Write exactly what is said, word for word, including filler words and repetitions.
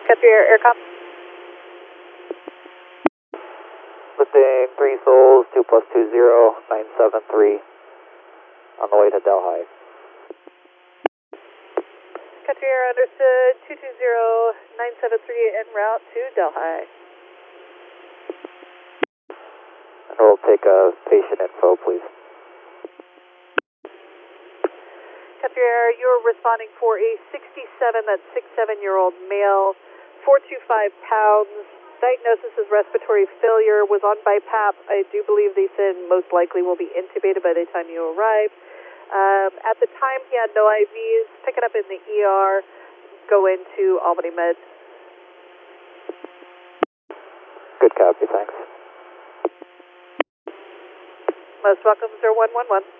Country Air Aircom. Lifting three souls, two plus two zero, nine seven three, on the way to Delhi. Country Air understood, two two zero, nine seven three en route to Delhi. And we'll take a patient info, please. Country Air, you're responding for a sixty-seven, that's six-seven-year-old male, four two five pounds. Diagnosis is respiratory failure, was on BiPAP. I do believe they said most likely will be intubated by the time you arrive. Um, at the time, he had no I Vs. Pick it up in the E R. Go into Albany Med. Good copy, thanks. Most welcome, zero one one one.